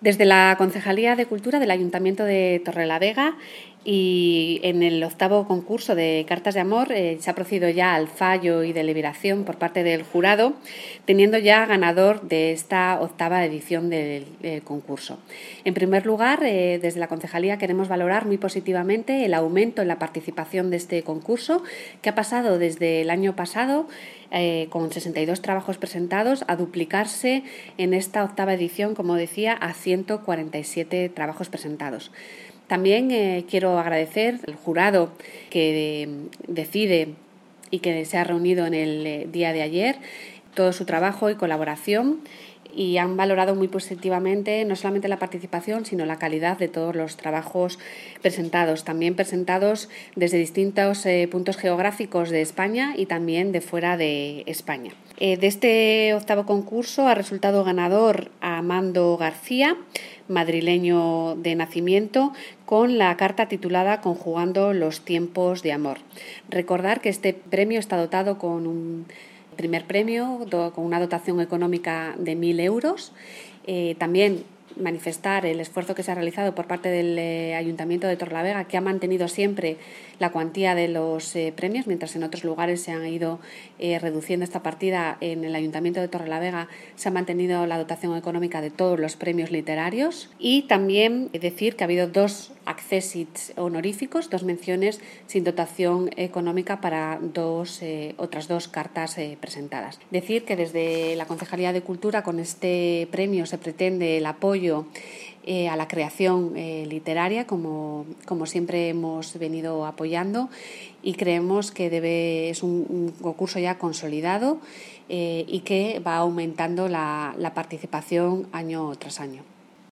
Desde la Concejalía de Cultura del Ayuntamiento de Torrelavega y en el 8º concurso de Cartas de Amor se ha procedido ya al fallo y deliberación por parte del jurado, teniendo ya ganador de esta 8ª edición del concurso. En primer lugar, desde la Concejalía queremos valorar muy positivamente el aumento en la participación de este concurso, que ha pasado desde el año pasado con 62 trabajos presentados a duplicarse en esta 8ª edición, como decía, a 147 trabajos presentados. También quiero agradecer al jurado que decide y que se ha reunido en el día de ayer todo su trabajo y colaboración, y han valorado muy positivamente no solamente la participación, sino la calidad de todos los trabajos presentados, también presentados desde distintos puntos geográficos de España y también de fuera de España. De este 8º concurso ha resultado ganador Amando García, madrileño de nacimiento, con la carta titulada Conjugando los tiempos de amor. Recordar que este premio está dotado con un primer premio con una dotación económica de 1.000 euros. También manifestar el esfuerzo que se ha realizado por parte del Ayuntamiento de Torrelavega, que ha mantenido siempre la cuantía de los premios, mientras en otros lugares se han ido reduciendo esta partida. En el Ayuntamiento de Torrelavega se ha mantenido la dotación económica de todos los premios literarios, y también decir que ha habido 2 accessits honoríficos, 2 menciones sin dotación económica para otras 2 cartas presentadas. Decir que desde la Concejalía de Cultura con este premio se pretende el apoyo a la creación literaria, como siempre hemos venido apoyando, y creemos que es un concurso ya consolidado y que va aumentando la participación año tras año.